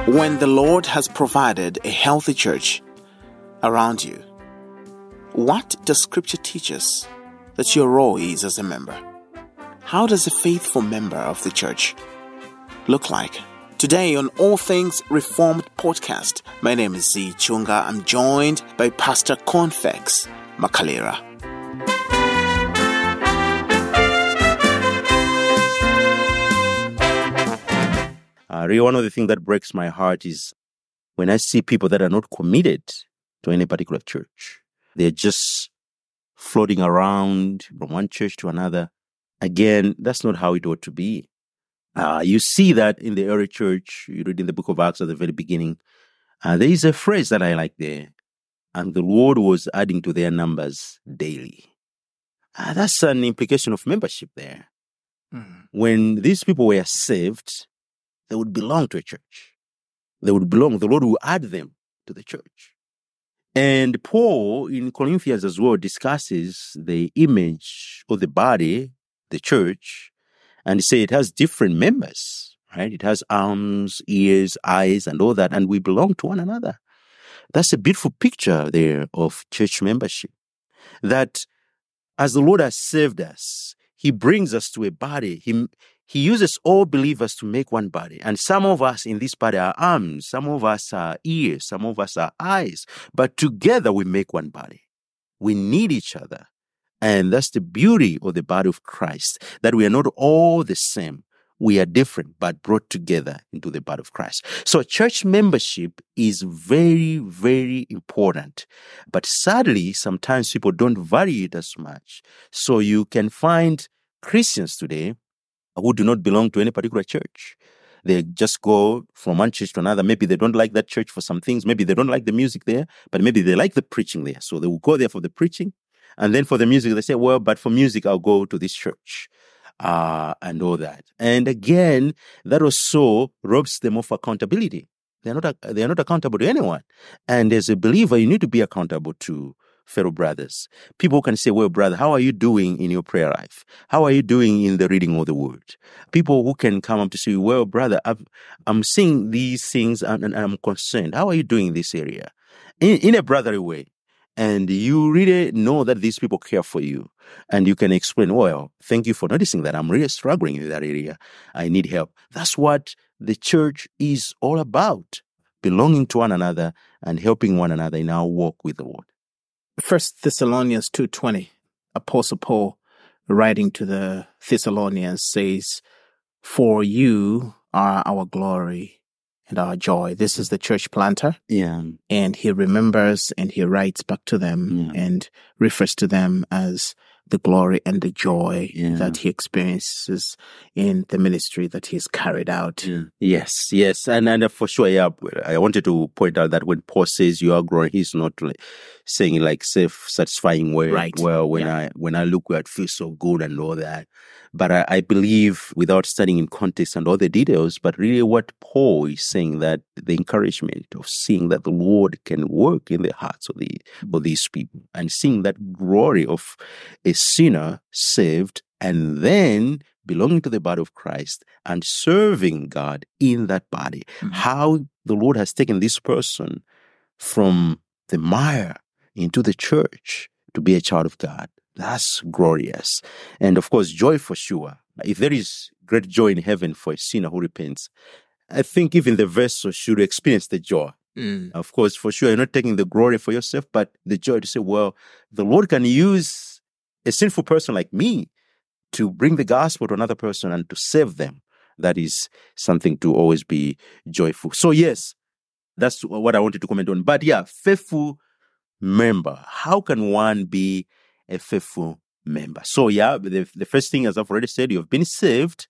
When the Lord has provided a healthy church around you, what does Scripture teach us that your role is as a member? How does a faithful member of the church look like? Today on All Things Reformed podcast, my name is Z Chunga. I'm joined by Pastor Confex Makalera. Really, one of the things that breaks my heart is when I see people that are not committed to any particular church. They're just floating around from one church to another. Again, that's not how it ought to be. You see that in the early church. You read in the book of Acts at the very beginning. There is a phrase that I like there. And the Lord was adding to their numbers daily. That's an implication of membership there. When these people were saved, they would belong to a church. The Lord will add them to the church. And Paul, in Corinthians as well, discusses the image of the body, the church, and he says it has different members, right? It has arms, ears, eyes, and all that, and we belong to one another. That's a beautiful picture there of church membership. That as the Lord has saved us, He brings us to a body. He uses all believers to make one body. And some of us in this body are arms, some of us are ears, some of us are eyes. But together we make one body. We need each other. And that's the beauty of the body of Christ, that we are not all the same. We are different, but brought together into the body of Christ. So church membership is very, very important. But sadly, sometimes people don't value it as much. So you can find Christians today who do not belong to any particular church. They just go from one church to another. Maybe they don't like that church for some things. Maybe they don't like the music there, but maybe they like the preaching there. So they will go there for the preaching. And then for the music, they say, well, but for music, I'll go to this church. And all that. And again, that also robs them of accountability. They're not accountable to anyone. And as a believer, you need to be accountable to fellow brothers. People can say, well, brother, how are you doing in your prayer life? How are you doing in the reading of the word? People who can come up to say, well, brother, I'm seeing these things and I'm concerned. How are you doing in this area? In a brotherly way. And you really know that these people care for you. And you can explain, well, thank you for noticing that. I'm really struggling in that area. I need help. That's what the church is all about. Belonging to one another and helping one another in our walk with the Lord. 1 Thessalonians 2:20, Apostle Paul, writing to the Thessalonians, says, "For you are our glory and our joy." This is the church planter. Yeah. And he remembers and he writes back to them and refers to them as the glory and the joy that he experiences in the ministry that he's carried out. Yes. And for sure, I wanted to point out that when Paul says you are glory, he's not saying like self-satisfying way. Right. Well, when I look, it feels so good and all that. But I believe, without studying in context and all the details, but really what Paul is saying, that the encouragement of seeing that the Lord can work in the hearts of these people, and seeing that glory of a sinner saved and then belonging to the body of Christ and serving God in that body. How the Lord has taken this person from the mire into the church to be a child of God. That's glorious. And of course, joy for sure. If there is great joy in heaven for a sinner who repents, I think even the vessel should experience the joy. Of course, for sure, you're not taking the glory for yourself, but the joy to say, well, the Lord can use a sinful person like me to bring the gospel to another person and to save them. That is something to always be joyful. So yes, that's what I wanted to comment on. But faithful member. How can one be a faithful member? So the first thing, as I've already said, you have been saved.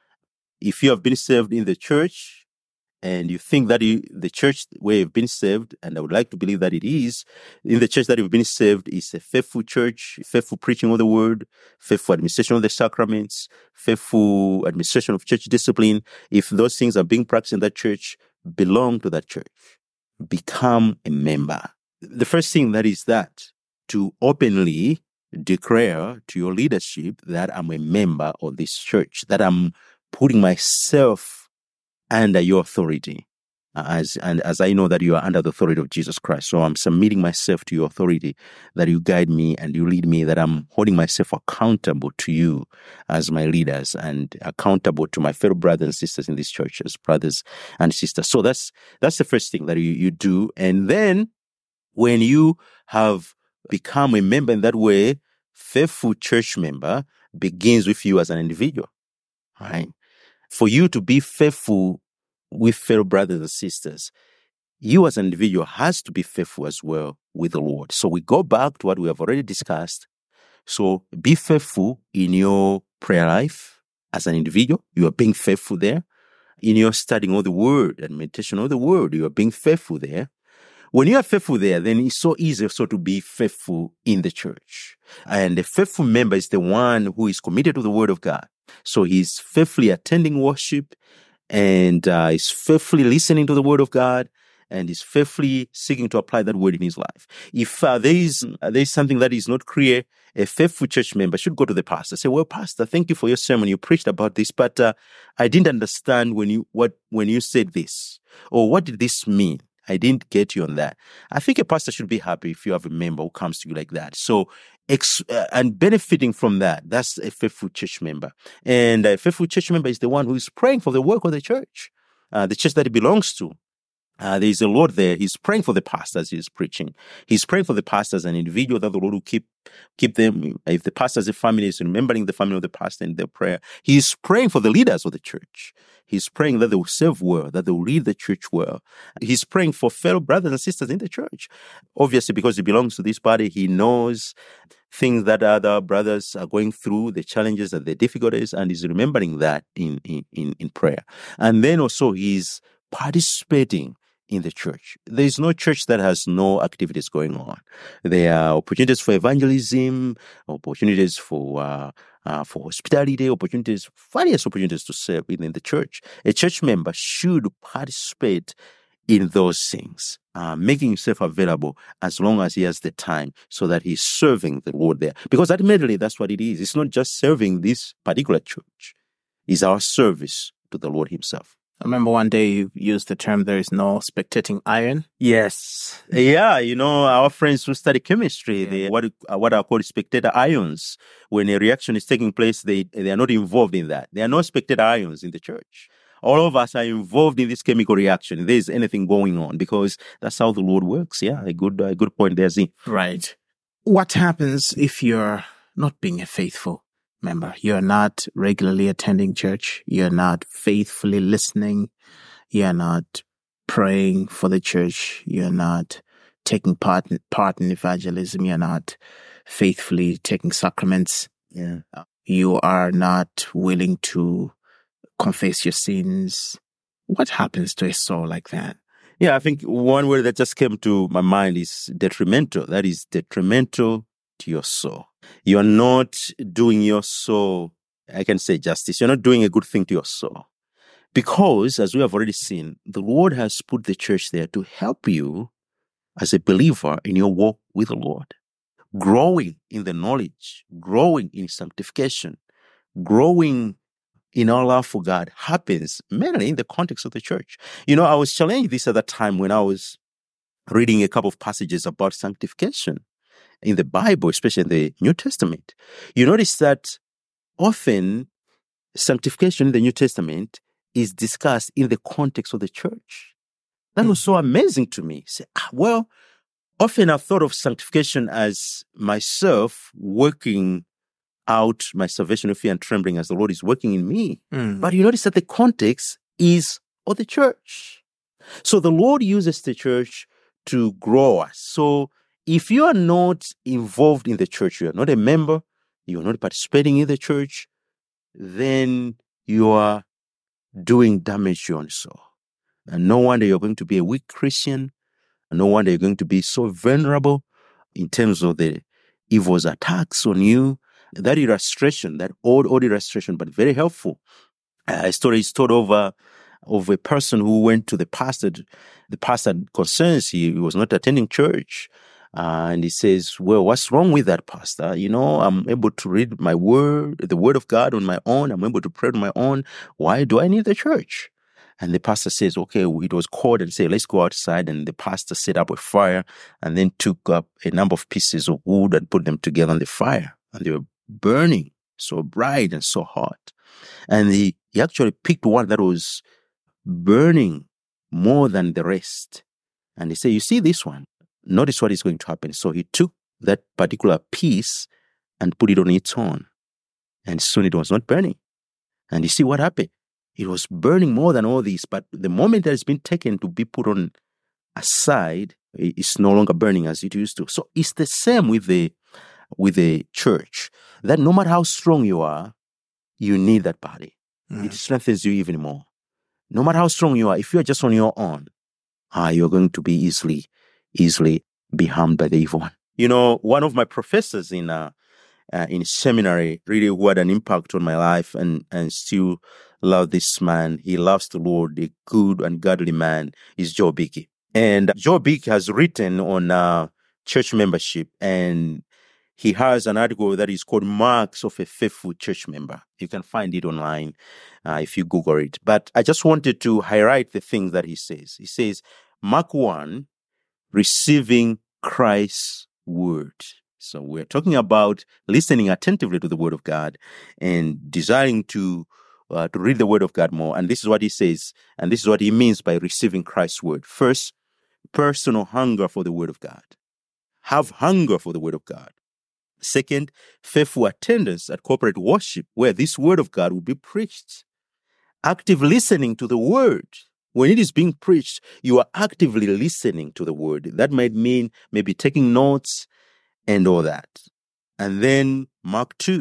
If you have been saved in the church and you think that the church where you've been saved, and I would like to believe that it is, in the church that you've been saved is a faithful church, faithful preaching of the word, faithful administration of the sacraments, faithful administration of church discipline. If those things are being practiced in that church, belong to that church. Become a member. The first thing that is that, to openly declare to your leadership that I'm a member of this church, that I'm putting myself under your authority. as I know that you are under the authority of Jesus Christ. So I'm submitting myself to your authority, that you guide me and you lead me, that I'm holding myself accountable to you as my leaders and accountable to my fellow brothers and sisters in these churches, brothers and sisters. So that's the first thing that you do. And then when you have become a member in that way, faithful church member begins with you as an individual, right? For you to be faithful with fellow brothers and sisters, you as an individual has to be faithful as well with the Lord. So we go back to what we have already discussed. So be faithful in your prayer life as an individual. You are being faithful there. In your studying of the word and meditation of the word, you are being faithful there. When you are faithful there, then it's so easy also to be faithful in the church. And a faithful member is the one who is committed to the word of God. So he's faithfully attending worship, and is faithfully listening to the word of God, and is faithfully seeking to apply that word in his life. If there is something that is not clear, a faithful church member should go to the pastor. Say, well, pastor, thank you for your sermon. You preached about this, but I didn't understand when you said this, or what did this mean? I didn't get you on that. I think a pastor should be happy if you have a member who comes to you like that. So, and benefiting from that, that's a faithful church member. And a faithful church member is the one who is praying for the work of the church that he belongs to. There is a Lord there. He's praying for the pastors he's preaching. He's praying for the pastors as an individual, that the Lord will keep them. If the pastor has a family, he's remembering the family of the pastor in their prayer. He's praying for the leaders of the church. He's praying that they will serve well, that they will lead the church well. He's praying for fellow brothers and sisters in the church. Obviously, because he belongs to this body, he knows things that other brothers are going through, the challenges and the difficulties, and he's remembering that in prayer. And then also he's participating in the church. There is no church that has no activities going on. There are opportunities for evangelism, opportunities for hospitality, various opportunities to serve within the church. A church member should participate in those things, making himself available as long as he has the time, so that he's serving the Lord there. Because ultimately, that's what it is. It's not just serving this particular church. It's our service to the Lord himself. I remember one day you used the term, there is no spectating iron. Yes. Yeah, our friends who study chemistry, they what are called spectator ions. When a reaction is taking place, they are not involved in that. There are no spectator ions in the church. All of us are involved in this chemical reaction. If there is anything going on, because that's how the Lord works. Yeah, a good point there, Z. Right. What happens if you're not being a faithful member? You're not regularly attending church. You're not faithfully listening. You're not praying for the church. You're not taking part in evangelism. You're not faithfully taking sacraments. Yeah. You are not willing to confess your sins. What happens to a soul like that? Yeah, I think one word that just came to my mind is detrimental. That is detrimental to your soul. You're not doing your soul, I can say, justice. You're not doing a good thing to your soul. Because, as we have already seen, the Lord has put the church there to help you as a believer in your walk with the Lord. Growing in the knowledge, growing in sanctification, growing in our love for God happens mainly in the context of the church. I was challenged this at that time when I was reading a couple of passages about sanctification in the Bible, especially in the New Testament. You notice that often sanctification in the New Testament is discussed in the context of the church. That was so amazing to me. Say, often I've thought of sanctification as myself working out my salvation with fear and trembling as the Lord is working in me. But you notice that the context is of the church. So the Lord uses the church to grow us. So if you are not involved in the church, you are not a member, you are not participating in the church, then you are doing damage to your own soul. And no wonder you're going to be a weak Christian. No wonder you're going to be so vulnerable in terms of the evil's attacks on you. That illustration, that old illustration, but very helpful. A story is told of a person who went to the pastor. The pastor concerns he was not attending church. And he says, well, what's wrong with that, pastor? I'm able to read the word of God on my own. I'm able to pray on my own. Why do I need the church? And the pastor says, okay, it was cold, and say, let's go outside. And the pastor set up a fire and then took up a number of pieces of wood and put them together on the fire. And they were burning so bright and so hot. And he actually picked one that was burning more than the rest. And he said, you see this one? Notice what is going to happen. So he took that particular piece and put it on its own. And soon it was not burning. And you see what happened? It was burning more than all these, but the moment that it's been taken to be put on aside, it's no longer burning as it used to. So it's the same with the church, that no matter how strong you are, you need that body. It strengthens you even more. No matter how strong you are, if you're just on your own, you're going to be easily be harmed by the evil one. You know, one of my professors in seminary really who had an impact on my life and still love this man. He loves the Lord, a good and godly man, is Joe Beeke. And Joe Beeke has written on church membership, and he has an article that is called Marks of a Faithful Church Member. You can find it online if you Google it. But I just wanted to highlight the things that he says. He says, Mark 1, receiving Christ's word. So we're talking about listening attentively to the word of God and desiring to read the word of God more. And this is what he says, and this is what he means by receiving Christ's word. First, personal hunger for the word of God. Have hunger for the word of God. Second, faithful attendance at corporate worship where this word of God will be preached. Active listening to the word. When it is being preached, you are actively listening to the word. That might mean maybe taking notes and all that. And then Mark 2,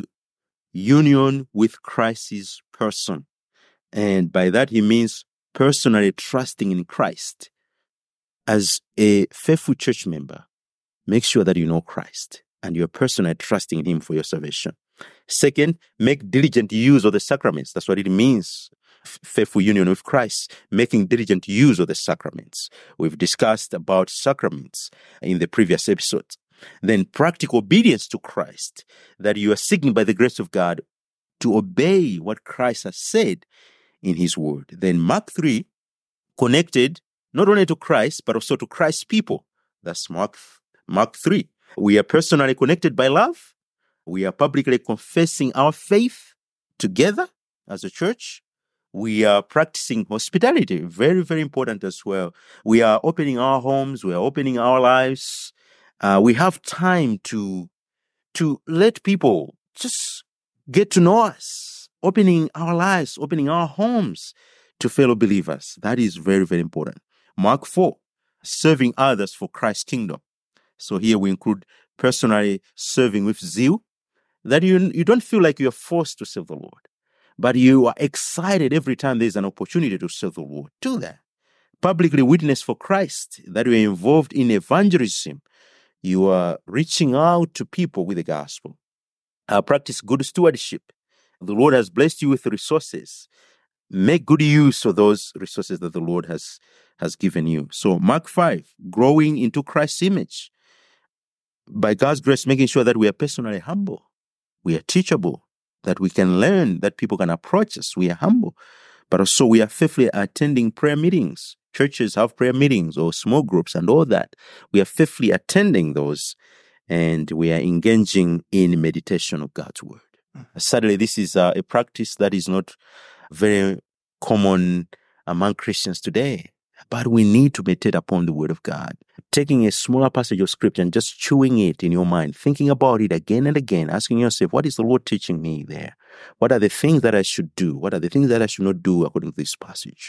union with Christ's person. And by that he means personally trusting in Christ. As a faithful church member, make sure that you know Christ and you're personally trusting in him for your salvation. Second, make diligent use of the sacraments. That's what it means. Faithful union with Christ, making diligent use of the sacraments. We've discussed about sacraments in the previous episodes. Then practical obedience to Christ, that you are seeking by the grace of God to obey what Christ has said in his word. Then Mark 3, connected not only to Christ, but also to Christ's people. That's Mark 3. We are personally connected by love. We are publicly confessing our faith together as a church. We are practicing hospitality, very, very important as well. We are opening our homes. We are opening our lives. We have time to let people just get to know us, opening our lives, opening our homes to fellow believers. That is very, very important. Mark 4, serving others for Christ's kingdom. So here we include personally serving with zeal, that you don't feel like you're forced to serve the Lord, but you are excited every time there's an opportunity to serve the Lord. Do that. Publicly witness for Christ, that you're involved in evangelism. You are reaching out to people with the gospel. Practice good stewardship. The Lord has blessed you with resources. Make good use of those resources that the Lord has given you. So Mark 5, growing into Christ's image. By God's grace, making sure that we are personally humble. We are teachable, that we can learn, that people can approach us. We are humble. But also we are faithfully attending prayer meetings. Churches have prayer meetings or small groups and all that. We are faithfully attending those, and we are engaging in meditation of God's word. Sadly, this is a practice that is not very common among Christians today. But we need to meditate upon the word of God. Taking a smaller passage of scripture and just chewing it in your mind, thinking about it again and again, asking yourself, what is the Lord teaching me there? What are the things that I should do? What are the things that I should not do according to this passage?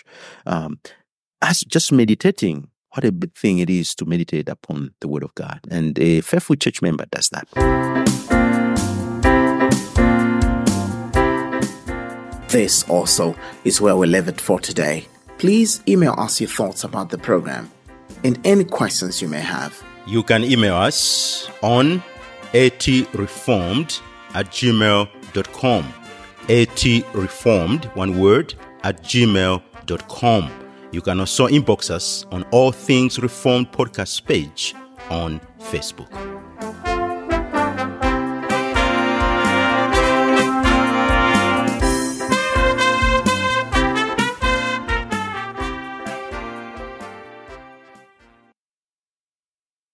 As just meditating, what a big thing it is to meditate upon the word of God. And a faithful church member does that. This also is where we leave it for today. Please email us your thoughts about the program and any questions you may have. You can email us on atreformed@gmail.com. atreformed, one word, @gmail.com. You can also inbox us on All Things Reformed podcast page on Facebook.